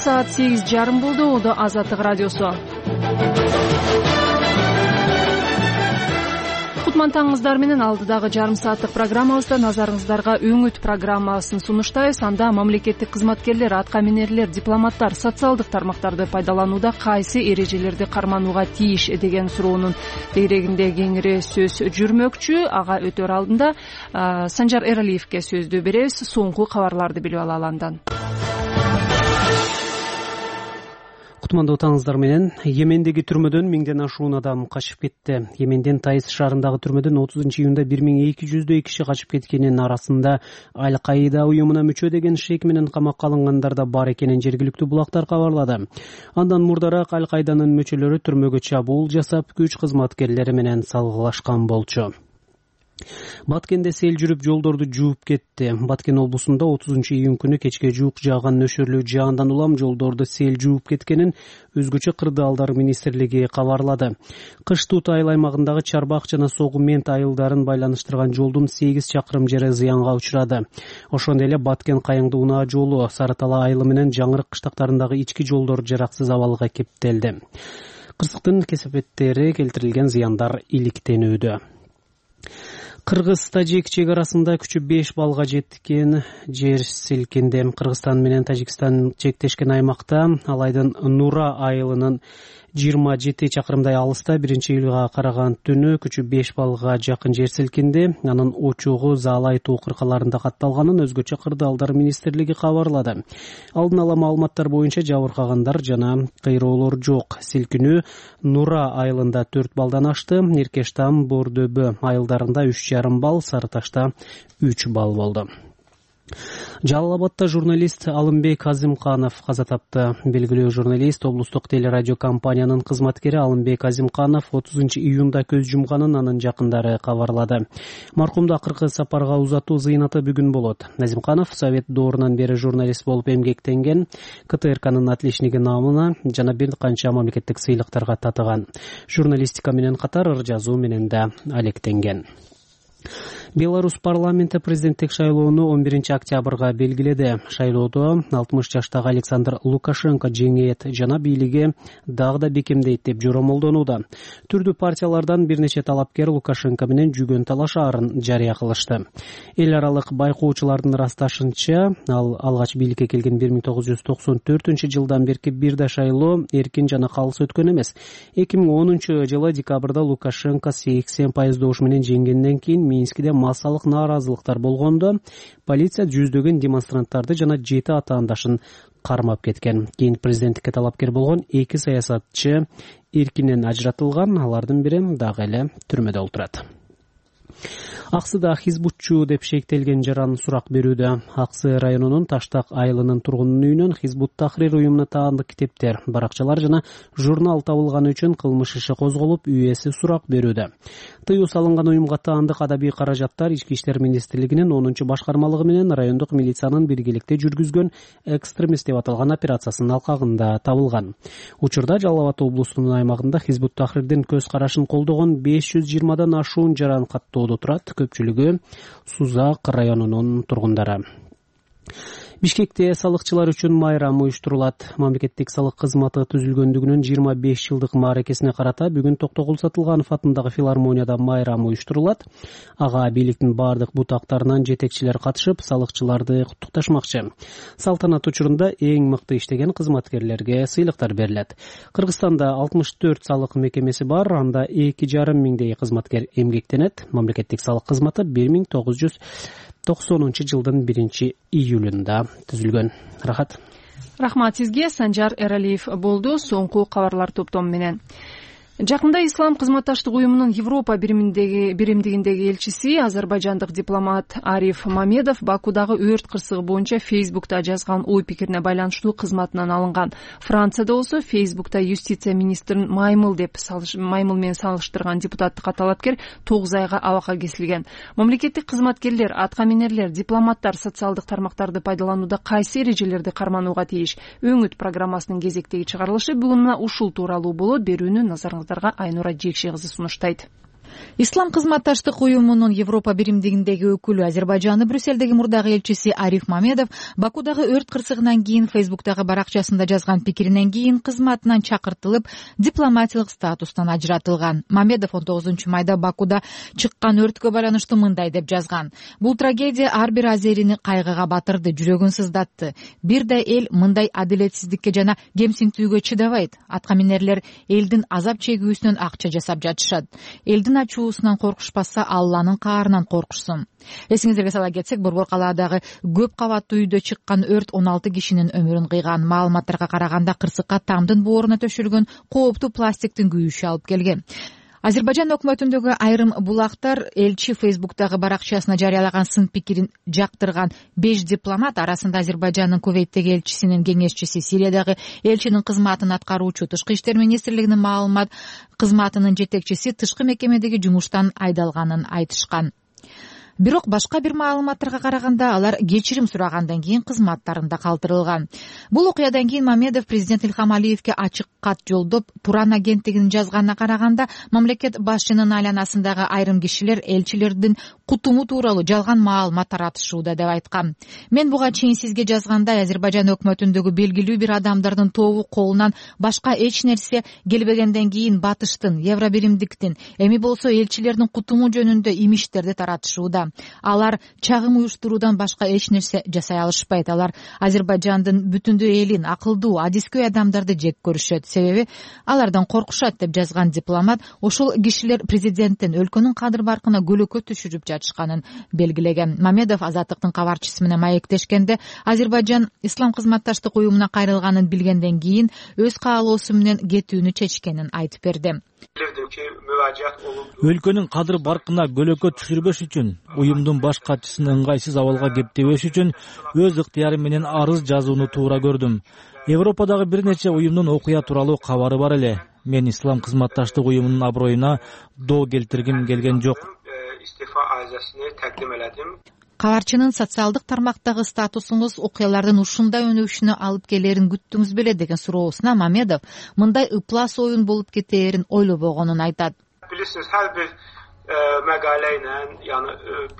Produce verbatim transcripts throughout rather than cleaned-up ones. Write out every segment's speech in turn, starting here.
саат сегиз жарым болду. Ода Азаттык радиосу. Кутмантаңыздар менен алдыдагы жарым сааттык программабызда назарыңыздарга өңүт программасын сунуштайбыз. Анда мамлекеттик кызматкерлер, аткаминерлер, дипломаттар социалдык тармактарды пайдаланууда кайсы эрежелерди карманууга тийиш деген суроонун тегерегинде кеңири сөз жүрмөкчү. Ага өтөр алдында Санжар Эралиевке сөздү беребиз. Соңку кабарларды билип алалы андан. Кутмандуу таңыздар менен, Йемендеги түрмөдөн миңден ашуун адам качып кетти. Йеменден Таиз шаарындагы түрмөдөн отузунчу июнда бир миң эки жүздөй киши качып кеткенин арасында Аль-Каида уюмуна мүчө деген шек менен камакка алынгандар да бар экенин жергиликтүү булактар кабарлады. Андан мурдараак Аль-Каиданын мүчөлөрү түрмөгө чабуул жасап, күч кызматкерлери менен салгылашкан болчу. Баткенде сел жүрүп жолдорду жууп кетти. Баткен облусунда отузунчу июнь күнү кечке жуук жааган нөшөрлүү жаандан улам жолдорду сел жууп кеткенин өзгөчө кырдаалдар министрлиги кабарлады. Кыш туут айыл аймагындагы Чарбак жана Согу Мент айылдарын байланыштырган жолдун сегиз чакырым жери зыянга учурады. Ошондой эле Баткен Кайыңды унаа жолу, Сарытала айылы менен Жаңырык кыштактарындагы ички жолдор жараксыз абалга кептелди. Кырсыктын кесепеттери келтирилген зыяндар иликтенүүдө. Кыргыз-Тажик чек арасында күчү беш балга жеткен жер силкинди. Кыргызстан менен Тажикстан чектешкен аймакта Алайдын Нура айылынын жыйырма жети чакырымдай алыста биринчи июлга караган түнү күчү беш балга жакын жер силкинди. Анын очогу Заалай тоо кыркаларында катталганын өзгөчө кырдаалдар министрлиги кабарлады. Алдын ала маалыматтар боюнча жабыркагандар жана кыйроолор жок. Силкинүү Нура айылында төрт балдан ашты. Эркештам, Бордөбө айылдарында үч жарым бал, Сарыташта үч бал болду. Жалал Абадта журналист Алымбек Азимканов каза тапты. Белгилүү журналист облустук телерадио компаниянын кызматкери Алымбек Азимканов отузунчу июнда көз жумганын анын жакындары кабарлады. Маркумду акыркы сапарга узатуу зыйнаты бүгүн болот. Азимканов Совет доорунан бери журналист болуп эмгектенген, КТРКнын отличниги наамына жана бир канча мамлекеттик сыйлыктарга татыган. Журналистика менен катар ыр жазуу менен да алектенген. Беларусь парламенти президенттик шайлоону он биринчи октябрга белгиледи. Шайлоодо алтымыш жаштагы Александр Лукашенко жеңет жана бийлиги дагы да бекемдейт деп жоромолдонууда. Түрдүү партиялардан бир нече талапкер Лукашенко менен жүгөн талашаарын жарыя кылышты. Эл аралык байкоочулардын ырасташынча, ал алгач бийликке келген бир миң тогуз жүз токсон төртүнчү жылдан берки бир да шайлоо эркин жана калыс өткөн эмес. эки миң онунчу жылы декабрда Лукашенко сексен пайыз добуш менен жеңгенден кийин Минскиде массалык нааразылыктар болгондо полиция жүздөгөн демонстранттарды жана жети атаандашын кармап кеткен. Кийин президенттикке талапкер болгон эки саясатчы эркинен ажыратылган, алардын бири дагы эле түрмөдө отурат. Аксыда хизбутчу деп шектелген жаран сурак берүүдө. Аксы районунун Таштак айылынын тургунунун үйүнөн Хизбут Тахрир уюмуна таандык китептер, баракчалар жана журнал табылганы үчүн кылмыш иши козголуп, үйеси сурак берүүдө. Тыюу салынган уюмга таандык адабий каражаттар Ички иштер министрлигинин онунчу башкармалыгы менен райондук милициянын биргеликте жүргүзгөн экстремист деп аталган операциясынын алкагында табылган. Учурда Жалал Абад облусунун аймагында Хизбут Тахрирдин көз карашын колдогон беш жүз жыйырмадан ашуун жаран каттоодо турат. Көпчүлүгү Сузак районунун тургундары. Бишкекте салыкчылар үчүн майрам уюштурулат. Мамлекеттик салык кызматы түзүлгөндүгүнүн жыйырма беш жылдык мааракесине карата бүгүн Токтогул Сатылганов атындагы филармонияда майрам уюштурулат. Ага бийликтин бардык бутактарынан жетекчилер катышып, салыкчыларды куттукташмакчы. Салтанат учурунда эң мыкты иштеген кызматкерлерге сыйлыктар берилет. Кыргызстанда алтымыш төрт салык мекемеси бар, анда эки жарым миңдей кызматкер эмгектенет. Мамлекеттик салык кызматы бир миң тогуз жүз токсонунчу жылдын биринчи июлунда түзүлгөн. Рахат. Рахмат сизге. Санжар Эралиев болду соңку кабарлар топтому менен. Жакында Ислам кызматташтык уюмунун Европа биримдигиндеги элчиси азербайжандык дипломат Ариф Мамедов Бакудагы өрт кырсыгы боюнча Фейсбукта жазган ой пикирине байланыштуу кызматынан алынган. Францияда болсо Фейсбукта юстиция министрин маймыл деп маймыл менен салыштырган депутаттыкка талапкер тогуз айга абакка кесилген. Мамлекеттик кызматкерлер, аткаминерлер, дипломаттар социалдык тармактарды пайдаланууда кайсы эрежелерди карманууга тийиш? Өңүт программасынын кезектеги чыгарылышы бүгүн ушул тууралуу болот. Берүүнү назарыңыздарга Айнура Жекши кызы сунуштайт. Ислам кызматташтык уюмунун Европа биримдигиндеги өкүлү, Азербайжандын Брюссельдеги мурдагы элчиси Ариф Мамедов Бакудагы өрт кырсыгынан кийин Фейсбуктагы баракчасында жазган пикиринен кийин кызматынан чакыртылып, дипломатиялык статустан ажыратылган. Мамедов он тогузунчу майда Бакуда чыккан өрткө байланыштуу мындай деп жазган: "Бул трагедия ар бир азерини кайгыга батырды, жүрөгүн сыздатты. Бир да эл мындай адилетсиздикке жана кемсинтүүгө чыдабайт. Аткаминерлер элдин азап чегүүсүнөн акча жасап жатышат. Элдин ачуусунан коркушпаса, Алланын каарынан коркушсун." Эсиңиздерге сала кетсек, Борбор калаадагы көп кабаттуу үйдө чыккан өрт он алты кишинин өмүрүн кыйган. Маалыматтарга караганда кырсыкка тамдын бооруна төшөлгөн кооптуу пластиктин күйүшү алып келген. Азербайжан өкмөтүндөгү айрым булактар элчи Фейсбуктагы баракчасына жарыялаган сын пикирин жактырган беш дипломат, арасында Азербайжандын Кувейттеги элчисинин кеңешчиси, Сириядагы элчинин кызматын аткаруучу, Тышкы иштер министрлигинин маалымат кызматынын жетекчиси тышкы мекемедеги жумуштан айдалганын айтышкан. Бирок башка бир маалыматтарга караганда алар кечирим сурагандан кийин кызматтарында калтырылган. Бул окуядан кийин Мамедов президент Илхам Алиевке ачык кат жолдоп, Туран агенттигинин жазганына караганда, мамлекет башчынын айланасындагы айрым кишилер элчилердин кутуму тууралуу жалган маалымат таратышууда деп айткан. "Мен буга чейин сизге жазгандай, Азербайжан өкмөтүндөгү белгилүү бир адамдардын тобу колунан башка эч нерсе келбегенден кийин батыштын, евробиримдиктин, эми болсо элчилердин кутуму жөнүндө имиштерди таратышууда. Алар чагым уюштуруудан башка эч нерсе жасай алышпайт. Алар Азербайжандын бүтүндүү элин, акылдуу, адискөй адамдарды жек көрүшөт. Себеби алардан коркушат" деп жазган дипломат ошол кишилер президенттин өлкөнүн кадыр баркына көлөкө түшүрүп жатышканын белгилеген. Мамедов Азаттыктын кабарчысы менен маектешкенде, Азербайжан Ислам кызматташтык уюмуна кайрылганын билгенден кийин өз каалоосу менен кетүүнү чечкенин айтып берди. Өлкөнүн кадыр баркына көлөкө түшүрбөш үчүн, уюмдун баш катчысын ыңгайсыз абалга кептебеш үчүн өз ыктыярым менен арыз жазууну туура көрдүм. Европадагы бир нече уюмдун окуя тууралуу кабары бар эле. Мен Ислам кызматташтык уюмунун аброюна доо келтиргим келген жок. Кабарчынын социалдык тармактагы статусуңуз окуялардын ушундай өнүгүшүнө алып келерин күттүңүз беле деген суроосуна Мамедов мындай ыплас оюн болуп кетээрин ойлобогонун айтат. Билесиңиз, ар бир магалайнан, яны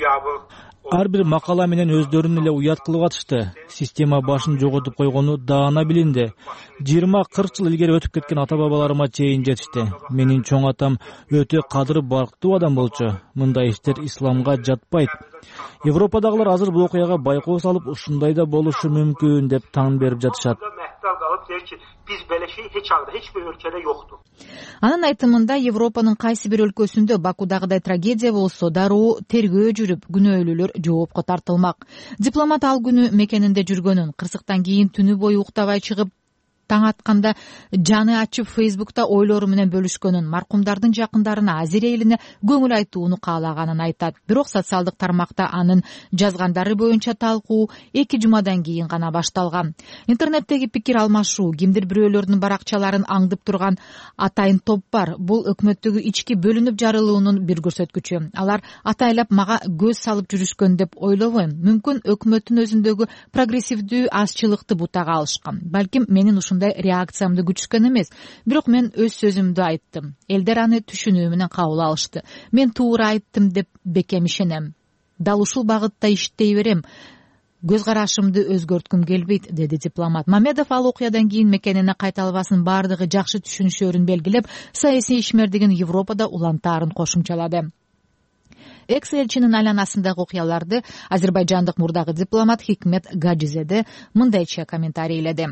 Ар бир макала менен өздөрүн эле уят кылып атышты. Система башын жоготуп койгону даана билинди. жыйырма кырк жыл илгери өтүп кеткен ата-бабаларыма чейин жетишти. Менин чоң атам өтө кадыр барктуу адам болчу. Мындай иштер исламга жатпайт. Европадагылар азыр бул окуяга байкоо салып, ушундай да болушу мүмкүн деп таң берип жатышат. Биз беле şey hiç anda hiçbir ülkede yoktu. Анын айтымында Европанын кайсы бир өлкөсүндө Бакудагыдай трагедия болсо дароо тергөө жүрүп, күнөөлүүлөр жоопко тартылмак. Дипломат ал күнү мекенинде жүргөнүн, кырсыктан кийин түнү бою уктабай чыгып, таң атканда жаны ачып Фейсбукта ойлору менен бөлүшкөнүн, маркумдардын жакындарына, Азер элине көңүл айтууну каалаганын айтат. Бирок социалдык тармакта анын жазгандары боюнча талкуу эки жумадан кийин гана башталган. Интернеттеги пикир алмашуу, кимдир бирөөлөрдүн баракчаларын аңдып турган атайын топ бар. Бул өкмөттөгү ички бөлүнүп жарылуунун бир көрсөткүчү. Алар атайлап мага көз салып жүрүшкөн деп ойлобойм. Мүмкүн өкмөттүн өзүндөгү прогрессивдүү азчылыкты бутага алышкан. Балким менин ушундай реакциямды күчкөн эмес. Бирок мен өз сөзүмдү айттым. Элдер аны түшүнүү менен кабыл алышты. Мен туура айттым деп бекем ишенем. Дал ушул багытта иштей берем. Көз карашымды өзгөрткүм келбейт, деди дипломат. Мамедов ал окуядан кийин мекенине кайталбасын бардыгы жакшы түшүнүшөрүн белгилеп, саясий ишмердигин Европада улантаарын кошумчалады. Экс-элчинин айланасындагы окуяларды азербайжандык мурдагы дипломат Хикмет Гаджизеде мындайча комментарийледи.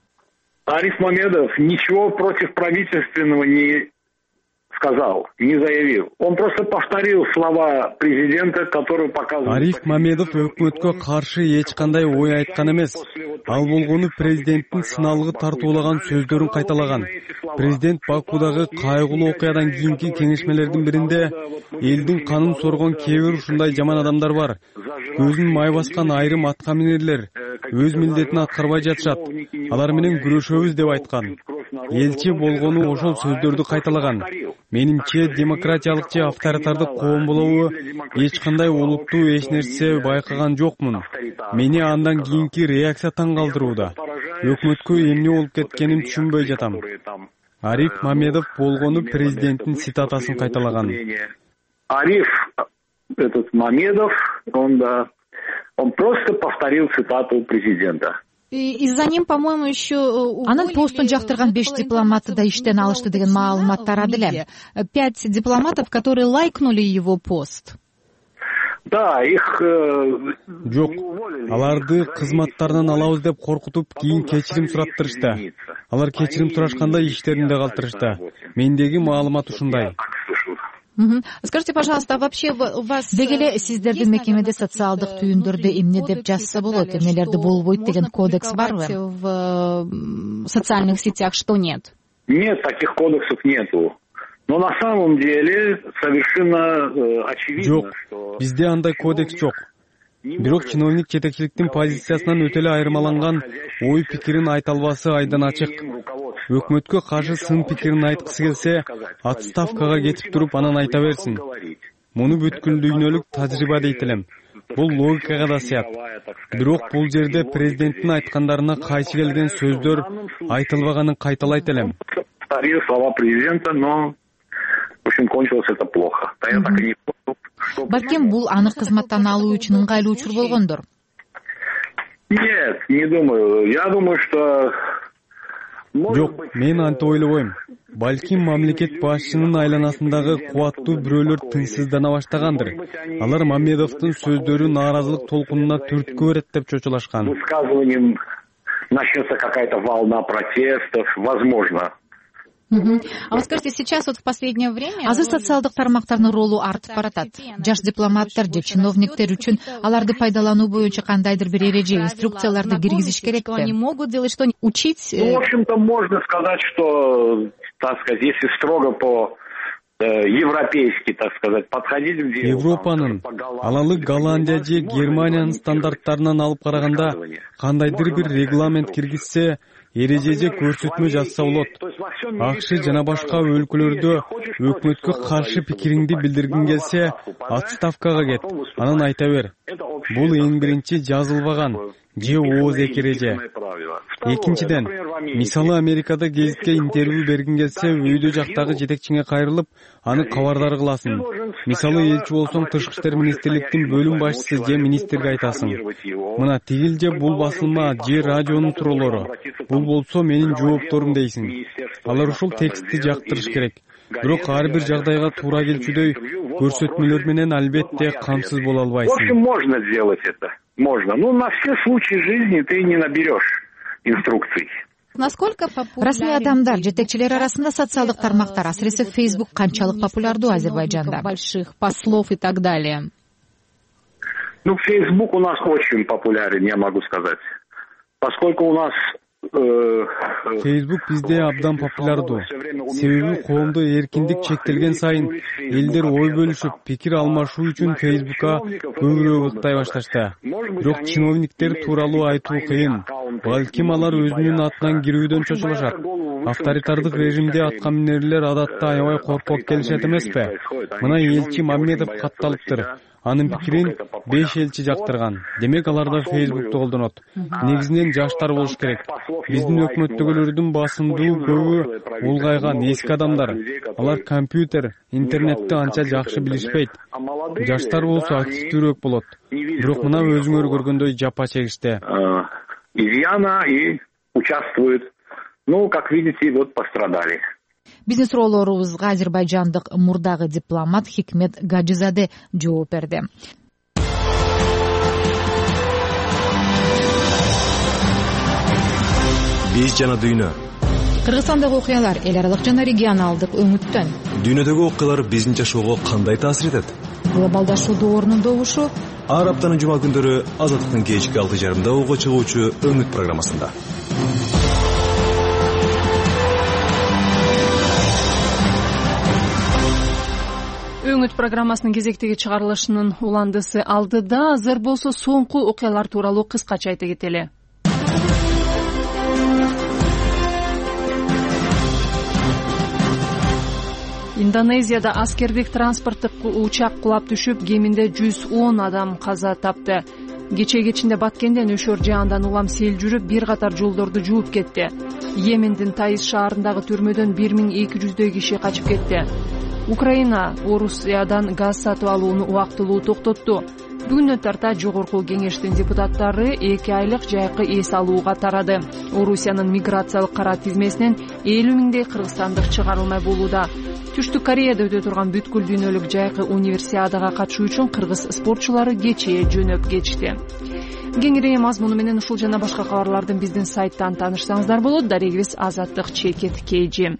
Ариф Мамедов ничего против правительственного не сказал, не заявил. Он просто повторил слова президента, который показывал... Ариф Мамедов өкмөткө каршы эч кандай ой айткан эмес. Ал болгону президенттин сыналгы тартуулаган сөздөрүн кайталаган. Президент Бакудагы кайгылуу окуядан кийинки кеңешмелердин биринде элдин канын соргон кээ бир ушундай жаман адамдар бар. Көзүн май баскан айрым аткаминерлер өз милдетин аткарбай жатышат. Алар менен күрөшөбүз деп айткан. Элчи болгону ошол сөздөрдү кайталаган. Менимче демократиялык же авторитардык коом болобу эч кандай олуттуу эч нерсе байкаган жокмун. Мени андан кийинки реакция таң калтырууда. Өкмөткө эмне болуп кеткенин түшүнбөй жатам. Ариф Мамедов болгону президенттин цитатасын кайталаган. Ариф, этот Мамедов, он, да, он просто повторил цитату президента. И за ним, по-моему, еще анын постун жактырган беш дипломаты да иштен алышты деген маалымат тарады эле. Пять дипломатов, которые лайкнули его пост. Да, их... Жок, аларды кызматтарынан алабыз деп коркутуп, кийин кечирим сураптырышты. Алар кечирим сурашканда иштеринде калтырышты. Мендеги маалымат ушундай. Скажите, пожалуйста, а вообще у вас... Деги эле сиздердин мекемеде социалдык түйүндөрдө эмне деп жазса болот, эмнелерди болбойт деген кодекс барбы? В социальных сетях что нет? Нет, таких кодексов нету. Но на самом деле совершенно э, очевидно, что... Жок, бизде андай кодекс жок. Бирок чиновник жетекчиликтин позициясынан өтө эле айырмаланган, ой пикирин айта албасы айдан ачык. Өкмөткө каршы сын пикирин айткысы келсе, отставкага кетип туруп анан айта берсин. Муну бүткүл дүйнөлүк тажрыйба дейт элем. Бул логикага да сыят. Бирок бул жерде президенттин айткандарына кайшы келген сөздөр айтылбаганын кайталайт элем. Повторил слова президента, но в общем кончилось это плохо. Я так и не понял. Балким бул аны кызматтан алуу үчүн ыңгайлуу учур болгондур. Нет, не думаю. Я думаю, что... Жок, мен анты ойлобойм. Балким мамлекет башчынын айланасындагы кубаттуу бирөөлөр тынчсыздана баштагандыр. Алар Мамедовдун сөздөрү нааразылык толкунуна түрткү берет деп чочулашкан. Высказыванием начнется какая-то волна протестов, возможно. Угу. А вот скажите, сейчас вот в последнее время азыр социалдык тармактардын ролу артып баратат. Жаш дипломаттар же чиновниктер үчүн аларды пайдалануу боюнча кандайдыр бир эреже, инструкцияларды киргизиш керекпи? Они могут делать что, учить? Ну, в общем-то, можно сказать, что, так сказать, если строго по европейски, так сказать, подходить к делу. Европанын, алалы Голландия же Германиянын стандарттарынан алып караганда кандайдыр бир регламент киргизсе, эрежеде көрсөтмө жазса болот. АКШ жана башка өлкөлөрдө өкмөткө каршы пикириңди билдиргиң келсе, отставкага кет, анан айта бер. Бул эң биринчи жазылбаган же ооз эреже. Экинчиден, мисалы Америкада гезитке интервью бергиң келсе, өйдө жактагы жетекчиңе кайрылып, аны кабардар кыласың. Мисалы элчи болсоң, тышкы иштер министрликтин бөлүм башчысы же министрге айтасың. Мына тигил же бул басылма же радионун туроолору. Бул болсо менин жоопторум дейсиң. Алар ушул текстти жактырыш керек. Бирок ар бир жагдайга туура келчүдөй көрсөтмөлөр менен албетте камсыз боло албайсың. В общем, можно сделать это. Можно. Но на все случаи жизни ты не наберешь инструкций. Насколько расмий адамдар, жетекчилер арасында социалдык тармактар, асыресе Facebook канчалык популярдуу Азербайджанда? Больших послов и так далее. Ну, Facebook у нас очень популярен, я могу сказать. Поскольку у нас Facebook бизде абдан популярдуу. Себеби коомдо эркиндик чектелген сайын элдер ой бөлүшүп, пикир алмашуу үчүн Facebook'a көбүрөөк ыктай башташты. Бирок чиновниктер тууралуу айтуу кыйын. Балким алар өзүнүн атынан кирүүдөн чочулашат. Авторитардык режимде атка минерлер адатта аябай коркок келишет эмеспи? Мына элчи Мамедов катталыптыр. Анын пикирин беш элчи жактырган. Демек алар да Facebook'ты колдонот. Негизинен жаштар болуш керек. Биздин өкмөттөгүлөрдүн басымдуу көбү улгайган эски адамдар. Алар компьютер, интернетти анча жакшы билишпейт. Жаштар болсо активдүүрөөк болот. Бирок мына өзүңөр көргөндөй жапа чегиште. Изъяна и участвуют. Ну, как видите, вот пострадали. Биздин суроолорубузга азербайжандык мурдагы дипломат Хикмет Гаджизаде жооп берди. Биз жана дүйнө. Кыргызстандагы окуялар эл аралык жана регионалдык өңүттөн. Дүйнөдөгү окуялар биздин жашоого кандай таасир этет? Глобалдашуу доорунун добушу. Ар аптанын жума күндөрү Азаттыктын кечки алты жарымда ого чыгуучу Өңүт программасында. Өңүт программасынын кезектеги чыгарылышынын уландысы алдыда. Азыр болсо соңку окуялар тууралуу кыскача айта кетели. Индонезияда аскердик транспорттук учак кулап түшүп, кеминде жүз он адам каза тапты. Кече кечинде Баткенден Өшөр жаандан улам сел жүрүп, бир катар жолдорду жууп кетти. Йемендин Таиз шаарындагы түрмөдөн бир миң эки жүздөй киши качып кетти. Украина Орусиядан газ сатып алууну убактылуу токтотту. Бүгүнө тарта жогорку кеңештин депутаттары эки айлык жайкы эс алууга тарады. Орусиянын миграциялык кара тизмесинен элүү миңдей кыргызстандык чыгарылмай болууда. Түштүк Кореяда өтө турган бүткүл дүйнөлүк жайкы универсиадага катышуу үчүн кыргыз спортчулары кечээ жөнөп кетишти. Кеңири мазмуну менен ушул жана башка кабарлардын биздин сайттан таанышсаңыздар болот. Дарегибиз Азаттык чекет кейжи.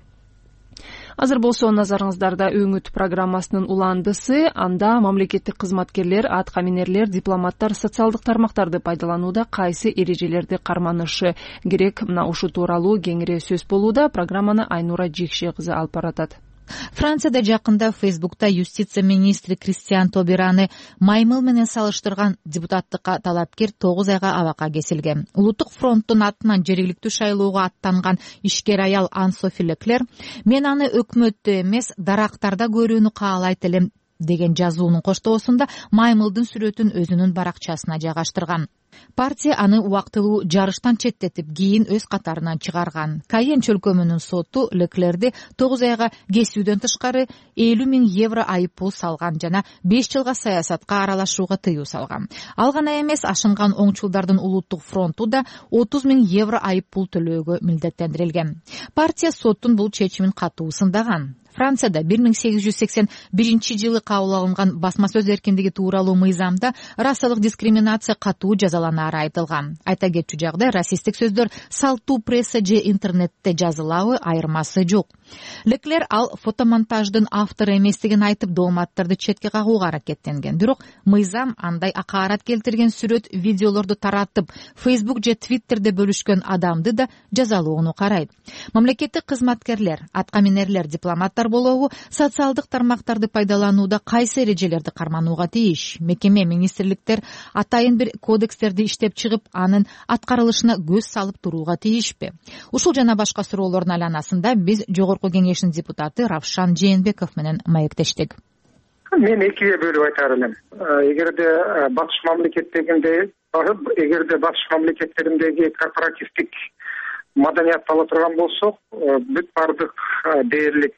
Азыр болсо назарыңыздарда Өңүт программасынын уландысы. Анда мамлекеттик кызматкерлер, аткаминерлер, дипломаттар социалдык тармактарды пайдаланууда кайсы эрежелерди карманышы керек, мына ушу тууралуу кеңири сөз болууда. Программаны Айнура Жекше кызы алып баратат. Францияда жакында Фейсбукта юстиция министри Кристиан Тобераны маймыл менен салыштырган депутаттыкка талапкер тогуз айга абакка кесилген. Улуттук фронттун атынан жергиликтүү шайлоого аттанган ишкер аял Ан Софи Леклер мен аны өкмөттө эмес, дарактарда көрүүнү каалайт элем деген жазуунун коштоосунда маймылдын сүрөтүн өзүнүн баракчасына жайгаштырган. Партия аны убактылуу жарыштан четтетип, кийин өз катарынан чыгарган. Кайен чөлкөмүнүн соту Леклерди тогуз айга кесүүдөн тышкары элүү миң евро айыппул салган жана беш жылга саясатка аралашууга тыюу салган. Ал гана эмес, ашынган оңчулдардын улуттук фронту да отуз миң евро айыппул төлөөгө милдеттендирилген. Партия соттун бул чечимин катуу сындаган. Францияда бир миң сегиз жүз сексен биринчи жылы кабыл алынган басма сөз эркиндиги тууралуу мыйзамда расалык дискриминация катуу жазаланары айтылган. Айта кетчү жагдай, расисттик сөздөр салттуу пресса же интернетте жазылабы, айырмасы жок. Леклер ал фотомонтаждын автору эместигин айтып, дооматтарды четке кагууга аракеттенген. Бирок мыйзам андай акаарат келтирген сүрөт, видеолорду таратып, Facebook же Twitterде бөлүшкөн адамды да жазалоону карайт. Мамлекеттик кызматкерлер, аткаминерлер, дипломаттар болобу социалдык тармактарды пайдаланууда кайсы эрежелерди карманууга тийиш? Мекеме, министрликтер атайын бир кодекстерди иштеп чыгып, анын аткарылышына көз салып турууга тийишпи? Ушул жана башка суроолордун айланасында биз жогорку кеңештин депутаты Равшан Жээнбеков менен маектештик. Мен экиге бөлүп айтар элем. Эгерде батыш мамлекеттегинде, эгерде батыш мамлекеттериндеги корпоративдик маданиятты ала турган болсок, бүт бардык дээрлик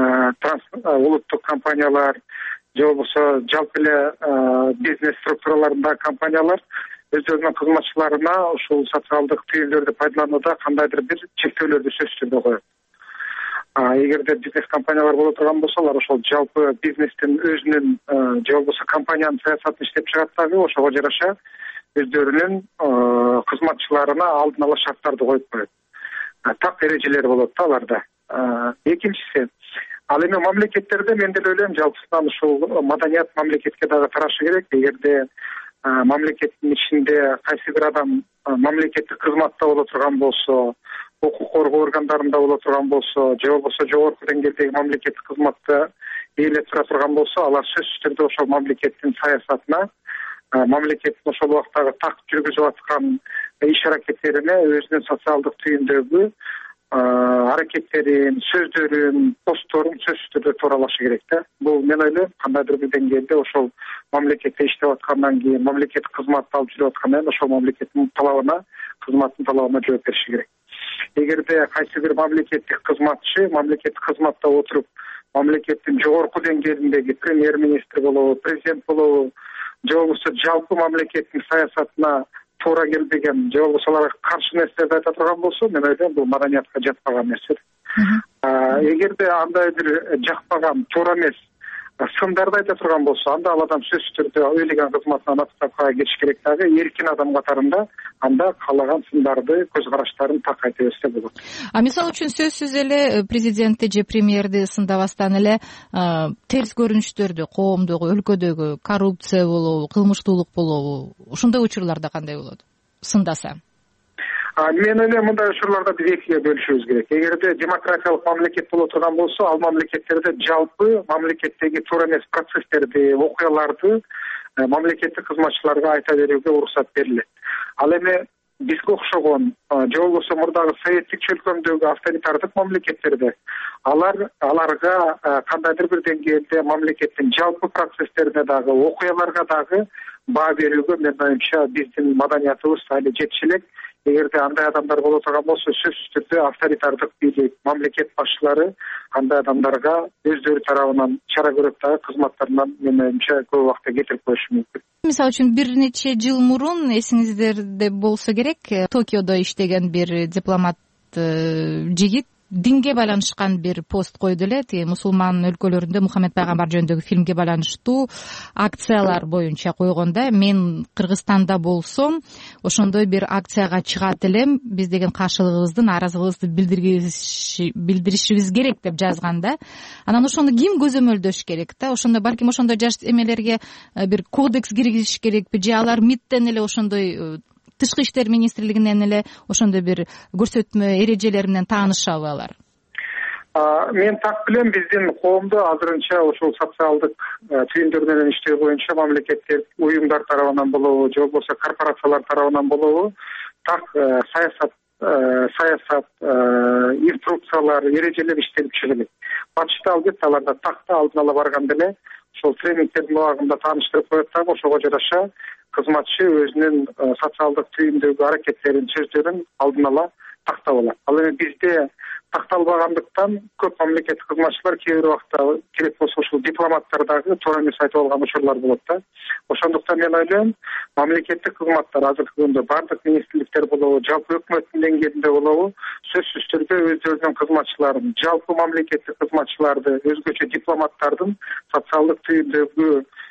улуттук компаниялар же болбосо жалпы эле бизнес структураларындагы компаниялар өздөрүнүн кызматчыларына ушул социалдык түйүндөрдү пайдаланууда кандайдыр бир чектөөлөрдү сөзсүз түрдө коет. Эгерде бизнес компаниялар боло турган болсо, алар ошол жалпы бизнестин өзүнүн же болбосо компаниянын саясатын иштеп чыгат дагы, ошого жараша өздөрүнүн кызматчыларына алдын ала шарттарды коюп коет. Так эрежелери болот да аларда. Экинчиси, ал эми мамлекеттерде мен деле ойлойм, жалпысынан ушул маданият мамлекетке дагы тарашы керек. Эгерде мамлекеттин ичинде кайсы бир адам мамлекеттик кызматта боло турган болсо, укук коргоо органдарында боло турган болсо, же болбосо жогорку деңгээлдеги мамлекеттик кызматты ээлеп тура турган болсо, алар сөзсүз түрдө ошол мамлекеттин саясатына, мамлекеттин ошол убактагы так жүргүзүп аткан иш аракеттерине, өзүнүн социалдык түйүндөгү аракеттерин, сөздөрүн, постторун сөзсүз түрдө тууралашы керек да. Бул мен ойлойм, кандайдыр бир деңгээлде ошол мамлекетте иштеп аткандан кийин, мамлекеттик кызматты алып жүрүп аткандан кийин ошол мамлекеттин талабына, кызматтын талабына жооп бериши керек. Эгерде кайсы бир мамлекеттик кызматчы мамлекеттик кызматта отуруп, мамлекеттин жогорку деңгээлиндеги премьер-министр болобу, президент болобу, же болбосо жалпы мамлекеттин саясатына туура келбеген, же болбосо аларга каршы нерселерди айта турган болсо, мен ойлойм, бул маданиятка жатпаган нерсе. Эгерде андай бир жакпаган, туура эмес сындарды айта турган болсо, анда ал адам сөзсүз түрдө өйлөгөн кызматынан отставкага кетиш керек дагы, эркин адам катарында, анда каалаган сындарды, көз караштарын так айта берсе болот. А мисалы үчүн сөзсүз эле президентти же премьерди сындабастан эле терс көрүнүштөрдү, коомдогу, өлкөдөгү коррупция болобу, кылмыштуулук болобу, ушундай учурларда кандай болот сындаса? Мен ойлойм, мындай учурларда биз экиге бөлүшүбүз керек. Эгерде демократиялык мамлекет боло турган болсо, ал мамлекеттерде жалпы мамлекеттеги туура эмес процесстерди, окуяларды мамлекеттик кызматчыларга айта берүүгө уруксат берилет. Ал эми бизге окшогон, же болбосо мурдагы советтик чөлкөмдөгү авторитардык мамлекеттерде алар аларга кандайдыр бир деңгээлде мамлекеттин жалпы процесстерине дагы, окуяларга дагы баа берүүгө мен оюмча биздин маданиятыбыз али жетиш элек. эгерде андай адамдар боло турган болсо сөзсүз түрдө авторитардык бийлик, мамлекет башчылары андай адамдарга өздөрү тарабынан чара көрүп дагы кызматтарынан менин оюмча көп убакта кетирип коюшу мүмкүн. Мисалы үчүн бир нече жыл мурун эсиңиздерде болсо керек, Токиодо иштеген бир дипломат жигит динге байланышкан бир пост койду эле. Тиги мусулман өлкөлөрүндө Мухаммед пайгамбар жөнүндөгү фильмге байланыштуу акциялар боюнча койгонда, мен Кыргызстанда болсом ошондой бир акцияга чыгат элем, биз деген каршылыгыбызды, нааразылыгыбызды билдиришибиз керек деп жазган да. Анан ошону ким көзөмөлдөш керек да? Ошондо балким ошондой жаш эмелерге бир кодекс киргизиш керекпи же алар МИДтен эле ошондой Тышкы иштер министрлигинен эле ошондой бир көрсөтмө эрежелер менен таанышабы алар? Мен так билем, биздин коомдо азырынча ушул социалдык түйүндөр менен иштөө боюнча мамлекеттик уюмдар тарабынан болобу же болбосо корпорациялар тарабынан болобу так саясат саясат инструкциялар, эрежелер иштелип чыгылат. Башта албетте аларда такта алдын ала барганда эле ошол тренингтердин убагында тааныштырып коет дагы ошого жараша кызматчы өзүнүн социалдык түйүндөгү аракеттерин, сөздөрүн алдын ала тактап алат. Ал эми бизде такталбагандыктан көп мамлекеттик кызматчылар кээ бир убакта керек болсо ушул дипломаттар дагы туура эмес айтып алган учурлар болот да. Ошондуктан мен ойлойм, мамлекеттик кызматтар азыркы күндө бардык министрликтер болобу, жалпы өкмөттүн деңгээлинде болобу, сөзсүз түрдө өздөрүнүн кызматчыларын, жалпы мамлекеттик кызматчыларды, өзгөчө дипломаттардын социалдык түйүндөгү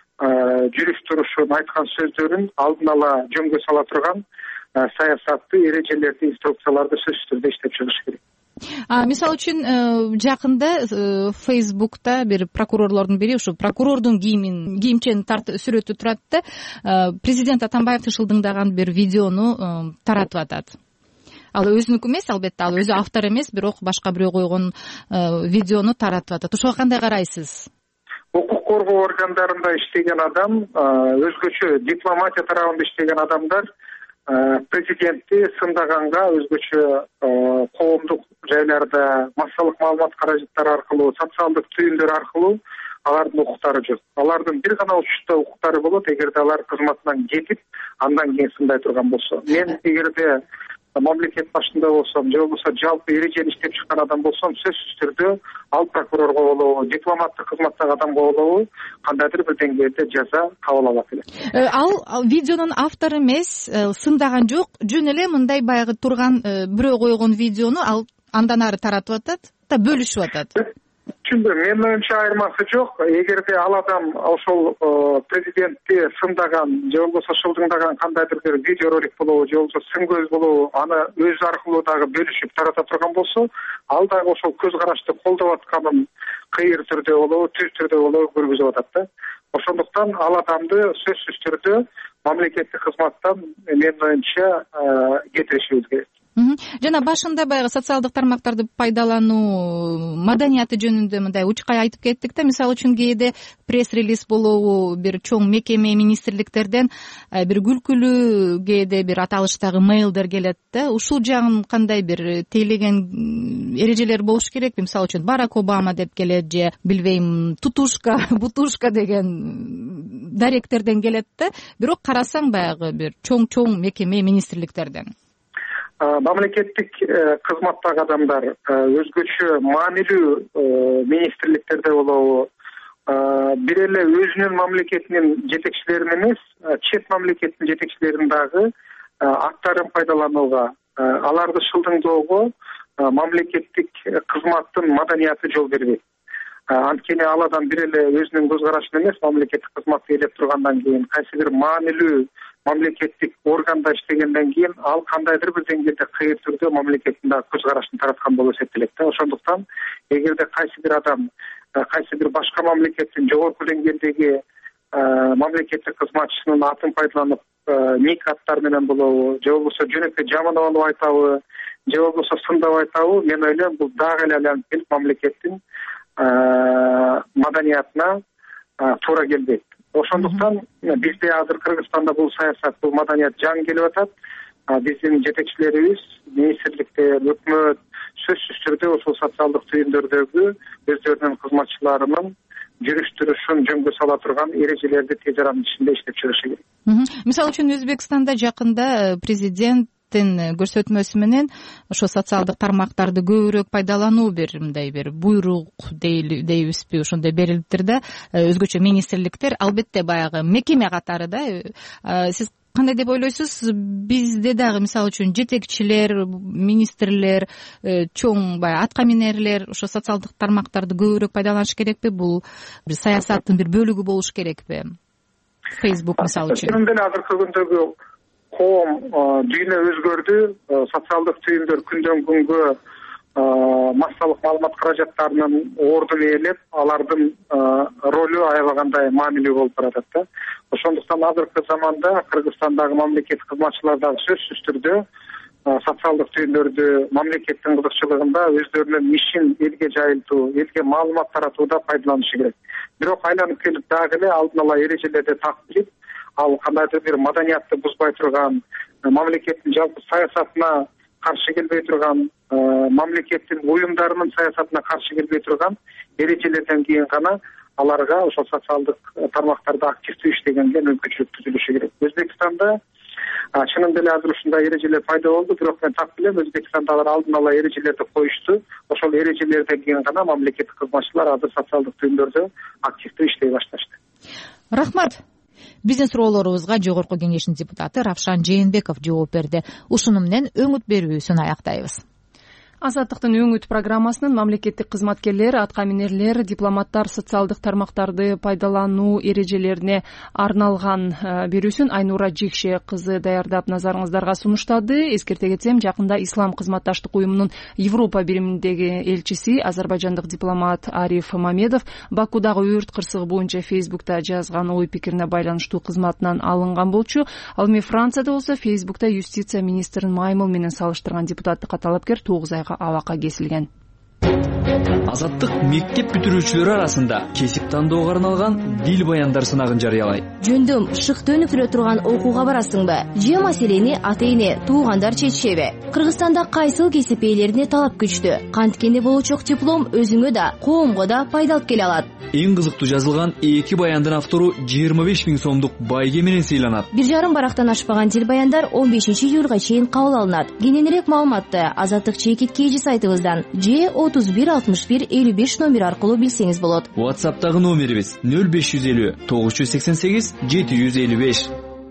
жүрүш турушун, айткан сөздөрүн алдын ала жөнгө сала турган саясатты, эрежелерди, инструкцияларды сөзсүз түрдө иштеп чыгыш керек. Мисалы үчүн жакында Фейсбукта бир прокурорлордун бири ушу прокурордун кийимин, кийимченин сүрөтү турат да, президент Атамбаев тышылдыңдаган бир видеону таратып атат. Ал өзүнүкү эмес, албетте, ал өзү автор эмес, бирок башка бирөө койгон видеону таратып атат. Ошого кандай карайсыз? Укук коргоо органдарында иштеген адам, өзгөчө дипломатия тарабында иштеген адамдар президентти сындаганга өзгөчө коомдук жайларда массалык маалымат каражаттары аркылуу, социалдык түйүндөр аркылуу алардын укуктары жок. Алардын бир гана учурда укуктары болот, эгерде алар кызматынан кетип, андан кийин сындай турган болсо. Мен эгерде мамлекет башында болсом, же болбосо жалпы эрежени иштеп чыккан адам болсом, сөзсүз түрдө ал прокурорго болобу, дипломаттык кызматтагы адамга болобу кандайдыр бир деңгээлде жаза кабыл алат эле. Ал видеонун автору эмес, сындаган жок, жөн эле мындай баягы турган бирөө койгон видеону ал андан ары таратып атат, да бөлүшүп атат. Түшүндүм. Менин оюмча айырмасы жок. Эгерде ал адам ошол президентти сындаган же болбосо шылдыңдаган кандайдыр бир видеоролик болобу, же болбосо сын көз болобу, аны өзү аркылуу дагы бөлүшүп тарата турган болсо, ал дагы ошол көз карашты колдоп атканын кыйыр түрдө болобу, түз түрдө болобу көргөзүп атат да. Ошондуктан ал адамды сөзсүз түрдө мамлекеттик кызматтан менин оюмча кетиришибиз керек. Жана башында баягы социалдык тармактарды пайдалануу маданияты жөнүндө мындай учкай айтып кеттик да. Мисалы үчүн кээде пресс-релиз болобу, бир чоң мекеме, министрликтерден бир күлкүлүү кээде бир аталыштагы мейлдер келет да. Ушул жагын кандай бир тейлеген эрежелер болуш керекпи? Мисалы үчүн Барак Обама деп келет же билбейм тутушка, бутушка деген даректерден келет да. Бирок карасаң баягы бир чоң-чоң мекеме, министрликтерден. Мамлекеттик кызматтагы адамдар өзгөчө маанилүү министрликтерде болобу, бир эле өзүнүн мамлекетинин жетекчилерин эмес, чет мамлекеттин жетекчилерин дагы аттарын пайдаланууга, аларды шылдыңдоого мамлекеттик кызматтын маданияты жол бербейт. Анткени ал адам бир эле өзүнүн көз карашын эмес, мамлекеттик кызматты ээлеп тургандан кийин, кайсы бир маанилүү мамлекеттик органда иштегенден кийин ал кандайдыр бир деңгээлде кыйыр түрдө мамлекеттин дагы көз карашын тараткан болуп эсептелет да. Ошондуктан эгерде кайсы бир адам кайсы бир башка мамлекеттин жогорку деңгээлдеги мамлекеттик кызматчысынын атын пайдаланып, ник аттар менен болобу, же болбосо жөнөкөй жамандап айтабы, же болбосо сындап айтабы, мен ойлойм бул дагы эле айланып келип мамлекеттин маданиятына туура келбейт. Ошондуктан бизде азыр Кыргызстанда бул саясат, бул маданият жаңы келип атат. Биздин жетекчилерибиз, министрликтер, өкмөт сөзсүз түрдө ошол социалдык түйүндөрдөгү өздөрүнүн кызматчыларынын жүрүш турушун жөнгө сала турган эрежелерди тез аранын ичинде иштеп чыгышы керек. Мисалы үчүн Өзбекстанда жакында президент мамлекеттин көрсөтмөсү менен ошо социалдык тармактарды көбүрөөк пайдалануу бир мындай бир буйрук дейбизби ошондой берилиптир да өзгөчө министрликтер албетте баягы мекеме катары да. Сиз кандай деп ойлойсуз? Бизде дагы мисалы үчүн жетекчилер, министрлер, чоң баягы аткаминерлер ошо социалдык тармактарды көбүрөөк пайдаланыш керекпи? Бул бир саясаттын бир бөлүгү болуш керекпи? Facebook мисалы үчүн. Чынында эле азыркы күндөгү коом дүйнө өзгөрдү. Социалдык түйүндөр күндөн күнгө массалык маалымат каражаттарынын ордун ээлеп, алардын ролу аябагандай маанилүү болуп баратат да. Ошондуктан азыркы заманда Кыргызстандагы мамлекеттик кызматчылар дагы сөзсүз түрдө социалдык түйүндөрдү мамлекеттин кызыкчылыгында өздөрүнүн ишин элге жайылтуу, элге маалымат таратууда пайдаланышы керек. Бирок айланып келип дагы эле алдын ала эрежелерди так билип, ал кандайдыр бир маданиятты бузбай турган, мамлекеттин жалпы саясатына каршы келбей турган, мамлекеттин уюмдарынын саясатына каршы келбей турган эрежелерден кийин гана аларга ошол социалдык тармактарда активдүү иштегенге мүмкүнчүлүк түзүлүшү керек. Өзбекстанда чынында эле азыр ушундай эрежелер пайда болду, бирок мен так билем, Өзбекстандагылар алдын ала эрежелерди коюшту. Ошол эрежелерден кийин гана мамлекеттик кызматчылар азыр социалдык түйүндөрдө активдүү иштей башташты. Рахмат. Биздин суроолорубузга Жогорку Кеңештин депутаты Равшан Жээнбеков жооп берди. Ушуну менен өңүт берүүсүн аяктайбыз. Азаттыктын өңүт программасынын мамлекеттик кызматкерлер, аткаминерлер, дипломаттар социалдык тармактарды пайдалануу эрежелерине арналган берүүсүн Айнура Жикше кызы даярдап назарыңыздарга сунуштады. Эскерте кетсем, жакында Ислам кызматташтык уюмунун Европа бириминдеги элчиси азербайжандык дипломат Ариф Мамедов Бакудагы өрт кырсыгы боюнча Фейсбукта жазган ой пикирине байланыштуу кызматынан алынган болчу. Ал эми Францияда болсо Фейсбукта юстиция министрин Маймыл менен салыштырган депутаттыкка талапкер тогуз айга абакка кесилген. Азаттык мектеп бүтүрүүчүлөр арасында кесип тандоого арналган дил баяндар сынагын жарыялайт. Жөндөм шыкты өнүктүрө турган окууга барасыңбы? Же маселени ата-эне, туугандар чечишеби? Кыргызстанда кайсыл кесип ээлерине талап күчтүү? Канткени болочок диплом өзүңө да, коомго да пайда алып келе алат. Эң кызыктуу жазылган эки баяндын автору жыйырма беш миң сомдук байге менен сыйланат. Бир жарым барактан ашпаган дил баяндар он бешинчи июлга чейин кабыл алынат. Кененирээк маалыматты Азаттык чекит кейжи сайтыбыздан же отуз бир алтымыш бир элүү беш номер аркылуу билсеңиз болот. WhatsApp'тагы номерибиз нөл беш жүз элүү тогуз жүз сексен сегиз жети жүз элүү беш.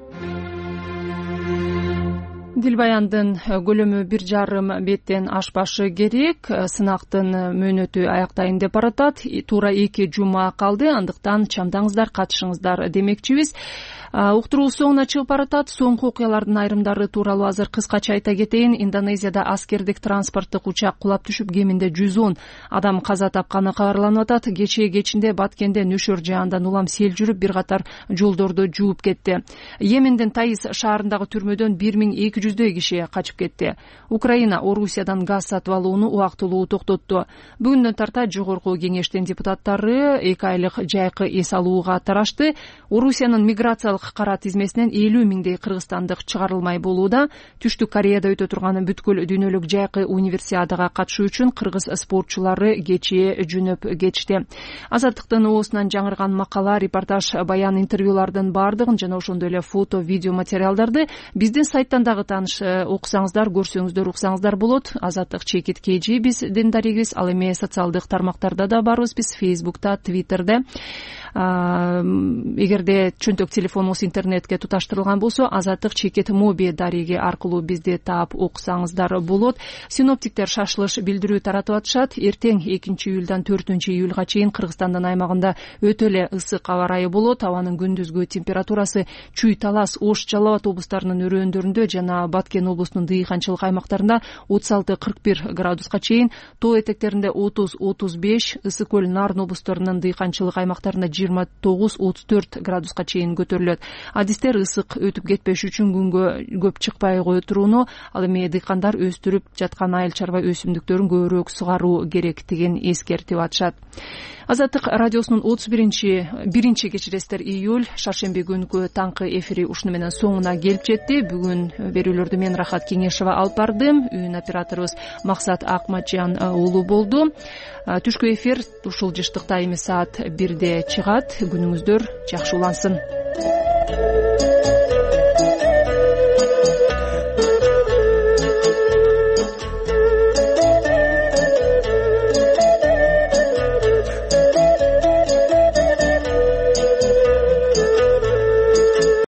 Дил баяндын көлөмү бир жарым беттен ашпашы керек. Сынактын мөөнөтү аяктайын деп баратат. Туура эки жума калды. Андыктан чамдаңыздар, катышыңыздар демекчибиз. Уктуруу соңуна чыгып баратат. Соңку окуялардын айрымдары тууралуу азыр кыскача айта кетейин. Индонезияда аскердик транспорттук учак кулап түшүп, кеминде жүз он адам каза тапканы кабарланып атат. Кечээ кечинде Баткенде нөшөр жаандан улам сел жүрүп, бир катар жолдорду жууп кетти. Йемендин Таиз шаарындагы түрмөдөн бир миң эки жүздөй киши качып кетти. Украина Орусиядан газ сатып алууну убактылуу токтотту. Бүгүндөн тарта Жогорку Кеңештин депутаттары эки айлык жайкы эс алууга тарашты. Орусиянын миграциялык кара тизмесинен элүү миңдей кыргызстандык чыгарылмай болууда. Түштүк Кореяда өтө турган бүткүл дүйнөлүк жайкы универсиадага катышуу үчүн кыргыз спортчулары кечээ жөнөп кетишти. Азаттыктын оосунан жаңырган макала, репортаж, баян, интервьюлардын баардыгын жана ошондой эле фото, видео материалдарды биздин сайттан дагы тааныш окусаңыздар, көрсөңүздөр, уксаңыздар болот. Азаттык чекит кейжи биздин дарегибиз. Ал эми социалдык тармактарда да барбыз биз, Фейсбукта, Твиттерде. Эгерде чөнтөк телефонуңуз интернетке туташтырылган болсо, Азаттык чекит моби дареги аркылуу бизди таап окусаңыздар болот. Синоптиктер шашылыш билдирүү таратып атышат. Эртең экинчи июлдан төртүнчү июлга чейин Кыргызстандын аймагында өтө эле ысык аба ырайы болот. Абанын күндүзгү температурасы Чүй, Талас, Ош, Жалал Абад облустарынын өрөөндөрүндө жана Баткен облусунун дыйканчылык аймактарында отуз алты кырк бир градуска чейин, тоо этектеринде отуз отуз беш, Ысык көл, Нарын облустарынын дыйканчылык аймактарында жыйырма тогуз отуз төрт градуска чейин көтөрүлөт. Адистер ысык өтүп кетпеш үчүн күнгө көп чыкпай кое туруну, ал эми дыйкандар өстүрүп жаткан айыл чарба өсүмдүктөрүн көбүрөөк сугаруу керектигин эскертип атышат. Азаттык радиосунун отуз биринчи биринчи кечиресиздер июль шаршемби күнкү таңкы эфири ушуну менен соңуна келип жетти. Бүгүн берүүлөрдү мен Рахат Кеңешова алып бардым. Үйүн операторубуз Максат Акматжан уулу болду. Түшкү эфир ушул жыштыкта эми саат бирде чыгат. Күнүңүздөр жакшы улансын.